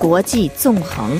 国际纵横。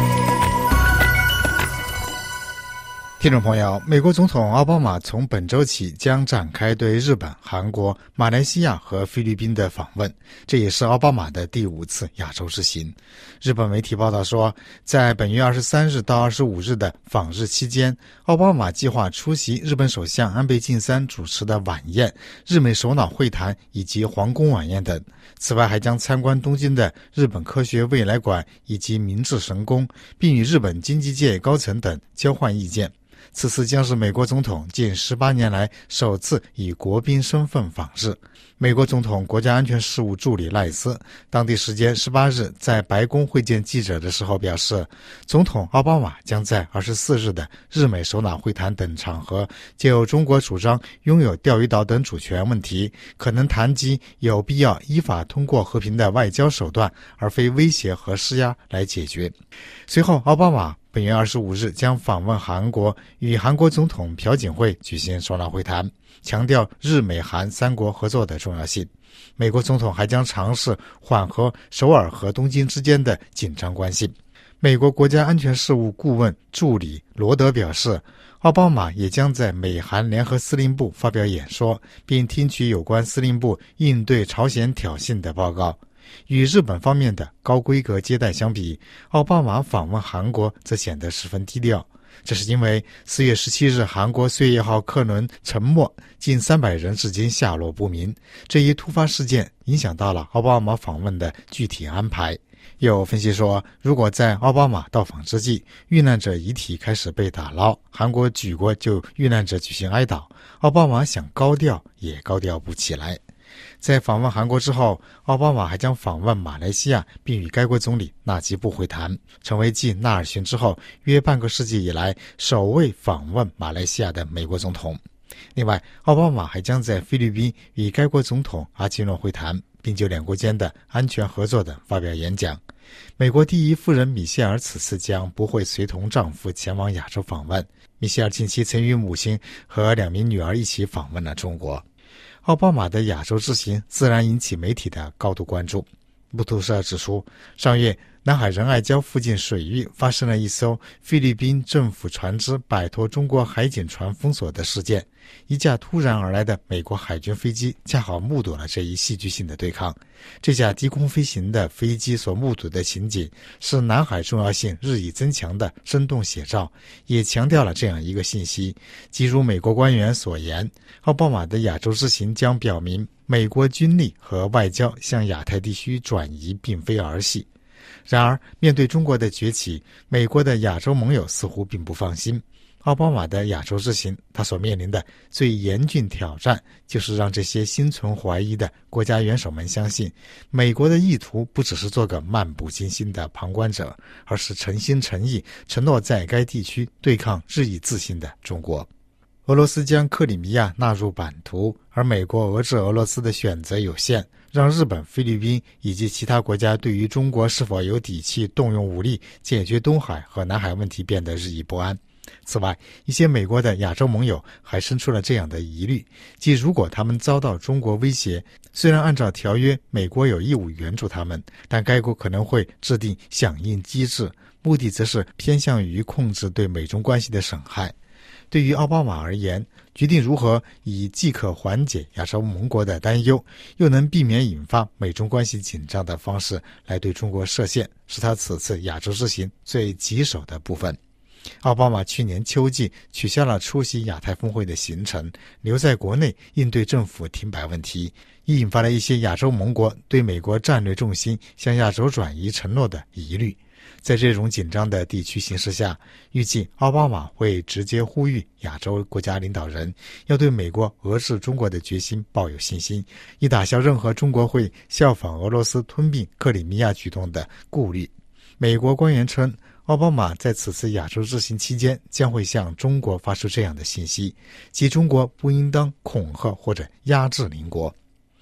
听众朋友，美国总统奥巴马从本周起将展开对日本、韩国、马来西亚和菲律宾的访问，这也是奥巴马的第5次亚洲之行。日本媒体报道说，在本月23日到25日的访日期间，奥巴马计划出席日本首相安倍晋三主持的晚宴、日美首脑会谈以及皇宫晚宴等。此外，还将参观东京的日本科学未来馆以及明治神宫，并与日本经济界高层等交换意见。此次将是美国总统近18年来首次以国宾身份访日。美国总统国家安全事务助理赖斯当地时间18日在白宫会见记者的时候表示，总统奥巴马将在24日的日美首脑会谈等场合就中国主张拥有钓鱼岛等主权问题，可能谈及有必要依法通过和平的外交手段，而非威胁和施压来解决。随后，奥巴马本月25日将访问韩国，与韩国总统朴槿惠举行首脑会谈，强调日美韩3国合作的重要性。美国总统还将尝试缓和首尔和东京之间的紧张关系。美国国家安全事务顾问助理罗德表示，奥巴马也将在美韩联合司令部发表演说，并听取有关司令部应对朝鲜挑衅的报告。与日本方面的高规格接待相比，奥巴马访问韩国则显得十分低调。这是因为4月17日韩国岁月号客轮沉没，近300人至今下落不明。这一突发事件影响到了奥巴马访问的具体安排。有分析说，如果在奥巴马到访之际，遇难者遗体开始被打捞，韩国举国就遇难者举行哀悼，奥巴马想高调也高调不起来。在访问韩国之后，奥巴马还将访问马来西亚，并与该国总理纳吉布会谈，成为继纳尔逊之后约半个世纪以来首位访问马来西亚的美国总统。另外，奥巴马还将在菲律宾与该国总统阿基诺会谈，并就两国间的安全合作等发表演讲。美国第一夫人米歇尔此次将不会随同丈夫前往亚洲访问。米歇尔近期曾与母亲和2名女儿一起访问了中国。奥巴马的亚洲之行自然引起媒体的高度关注。路透社指出，上月南海仁爱礁附近水域发生了一艘菲律宾政府船只摆脱中国海警船封锁的事件。一架突然而来的美国海军飞机恰好目睹了这一戏剧性的对抗。这架低空飞行的飞机所目睹的情景是南海重要性日益增强的生动写照，也强调了这样一个信息，即如美国官员所言，奥巴马的亚洲之行将表明美国军力和外交向亚太地区转移并非儿戏。然而，面对中国的崛起，美国的亚洲盟友似乎并不放心。奥巴马的亚洲之行，他所面临的最严峻挑战，就是让这些心存怀疑的国家元首们相信，美国的意图不只是做个漫不经心的旁观者，而是诚心诚意承诺在该地区对抗日益自信的中国。俄罗斯将克里米亚纳入版图，而美国遏制俄罗斯的选择有限，让日本、菲律宾以及其他国家对于中国是否有底气动用武力解决东海和南海问题变得日益不安。此外，一些美国的亚洲盟友还生出了这样的疑虑，即如果他们遭到中国威胁，虽然按照条约美国有义务援助他们，但该国可能会制定响应机制，目的则是偏向于控制对美中关系的损害。对于奥巴马而言，决定如何以既可缓解亚洲盟国的担忧，又能避免引发美中关系紧张的方式来对中国设限，是他此次亚洲之行最棘手的部分。奥巴马去年秋季取消了出席亚太峰会的行程，留在国内应对政府停摆问题，也引发了一些亚洲盟国对美国战略重心向亚洲转移承诺的疑虑。在这种紧张的地区形势下，预计奥巴马会直接呼吁亚洲国家领导人要对美国遏制中国的决心抱有信心，以打消任何中国会效仿俄罗斯吞并克里米亚举动的顾虑。美国官员称，奥巴马在此次亚洲之行期间将会向中国发出这样的信息，即中国不应当恐吓或者压制邻国。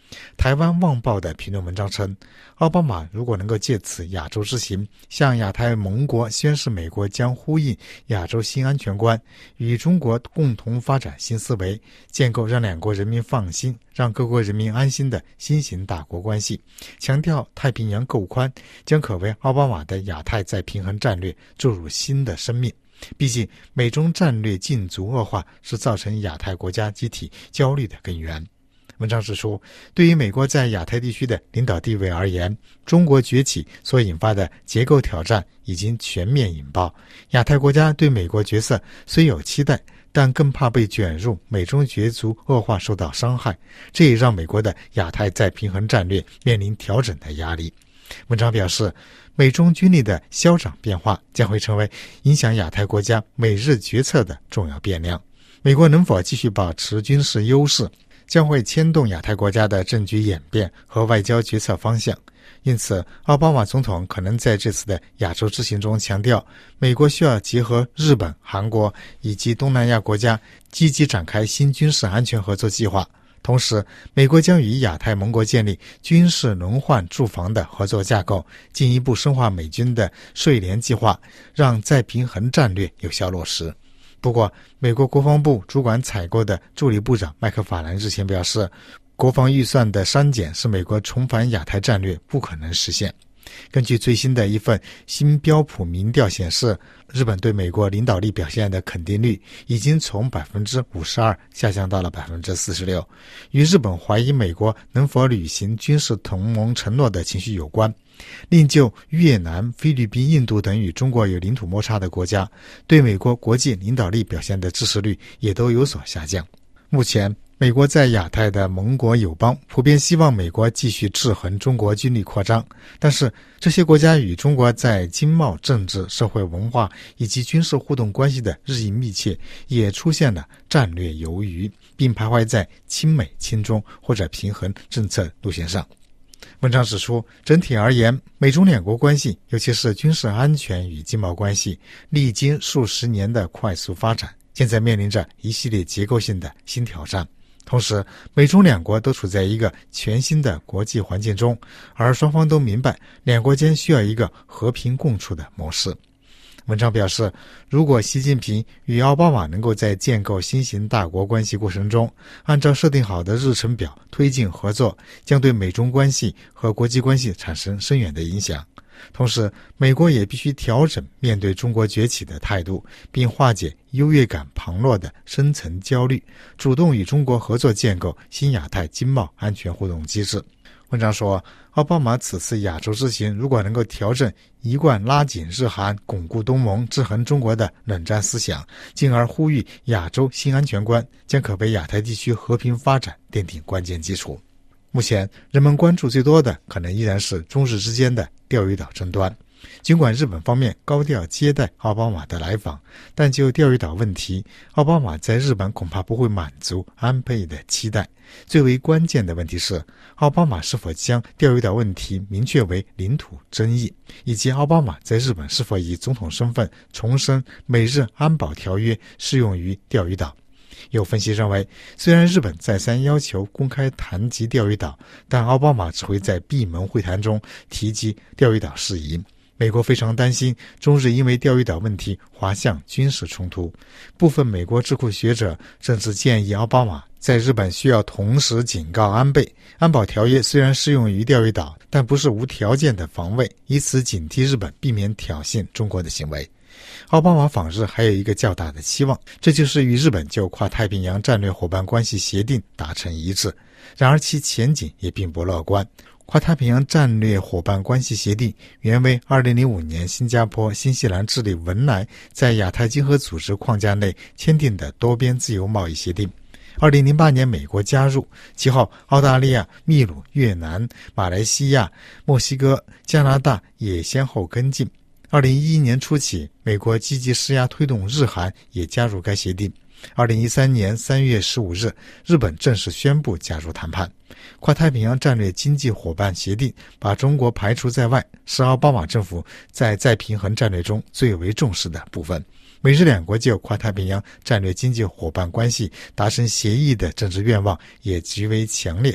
台湾旺报的评论文章称，奥巴马如果能够借此亚洲之行，向亚太盟国宣示美国将呼应亚洲新安全观，与中国共同发展新思维，建构让两国人民放心、让各国人民安心的新型大国关系，强调太平洋够宽，将可为奥巴马的亚太再平衡战略注入新的生命。毕竟美中战略竞逐恶化是造成亚太国家集体焦虑的根源。文章指出，对于美国在亚太地区的领导地位而言，中国崛起所引发的结构挑战已经全面引爆。亚太国家对美国角色虽有期待，但更怕被卷入美中角逐恶化受到伤害，这也让美国的亚太再平衡战略面临调整的压力。文章表示，美中军力的消长变化将会成为影响亚太国家美日决策的重要变量。美国能否继续保持军事优势，将会牵动亚太国家的政局演变和外交决策方向。因此，奥巴马总统可能在这次的亚洲之行中强调，美国需要结合日本、韩国以及东南亚国家，积极展开新军事安全合作计划。同时，美国将与亚太盟国建立军事轮换驻防的合作架构，进一步深化美军的税联计划，让再平衡战略有效落实。不过，美国国防部主管采购的助理部长麦克法兰日前表示，国防预算的删减是美国重返亚太战略不可能实现。根据最新的一份新标普民调显示，日本对美国领导力表现的肯定率已经从 52% 下降到了 46%， 与日本怀疑美国能否履行军事同盟承诺的情绪有关。另就越南、菲律宾、印度等与中国有领土摩擦的国家，对美国国际领导力表现的支持率也都有所下降。目前，美国在亚太的盟国友邦普遍希望美国继续制衡中国军力扩张，但是这些国家与中国在经贸、政治、社会文化以及军事互动关系的日益密切，也出现了战略犹豫，并徘徊在亲美亲中或者平衡政策路线上。文章指出，整体而言，美中两国关系，尤其是军事安全与经贸关系，历经数十年的快速发展，现在面临着一系列结构性的新挑战。同时，美中两国都处在一个全新的国际环境中，而双方都明白两国间需要一个和平共处的模式。文章表示，如果习近平与奥巴马能够在建构新型大国关系过程中，按照设定好的日程表推进合作，将对美中关系和国际关系产生深远的影响。同时，美国也必须调整面对中国崛起的态度，并化解优越感旁落的深层焦虑，主动与中国合作建构新亚太经贸安全互动机制。文章说，奥巴马此次亚洲之行如果能够调整一贯拉紧日韩、巩固东盟、制衡中国的冷战思想，进而呼吁亚洲新安全观，将可为亚太地区和平发展奠定关键基础。目前，人们关注最多的可能依然是中日之间的钓鱼岛争端。尽管日本方面高调接待奥巴马的来访，但就钓鱼岛问题，奥巴马在日本恐怕不会满足安倍的期待。最为关键的问题是，奥巴马是否将钓鱼岛问题明确为领土争议，以及奥巴马在日本是否以总统身份重申美日安保条约适用于钓鱼岛。有分析认为，虽然日本再三要求公开谈及钓鱼岛，但奥巴马只会在闭门会谈中提及钓鱼岛事宜。美国非常担心中日因为钓鱼岛问题滑向军事冲突。部分美国智库学者甚至建议奥巴马在日本需要同时警告安倍，安保条约虽然适用于钓鱼岛，但不是无条件的防卫，以此警惕日本避免挑衅中国的行为。奥巴马访日还有一个较大的期望，这就是与日本就跨太平洋战略伙伴关系协定达成一致。然而其前景也并不乐观。跨太平洋战略伙伴关系协定原为2005年新加坡、新西兰、智利、文莱在亚太经合组织框架内签订的多边自由贸易协定。2008年美国加入，其后澳大利亚、秘鲁、越南、马来西亚、墨西哥、加拿大也先后跟进。2011年初起，美国积极施压推动日韩也加入该协定。2013年3月15日，日本正式宣布加入谈判。跨太平洋战略经济伙伴协定把中国排除在外，是奥巴马政府在再平衡战略中最为重视的部分。美日两国就跨太平洋战略经济伙伴关系达成协议的政治愿望也极为强烈。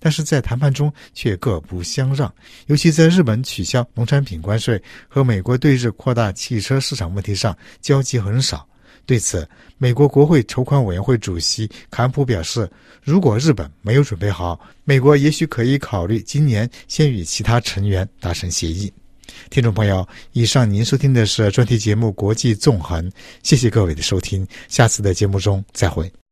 但是在谈判中却各不相让，尤其在日本取消农产品关税和美国对日扩大汽车市场问题上交集很少。对此，美国国会筹款委员会主席坎普表示，如果日本没有准备好，美国也许可以考虑今年先与其他成员达成协议。听众朋友，以上您收听的是专题节目《国际纵横》，谢谢各位的收听，下次的节目中再会。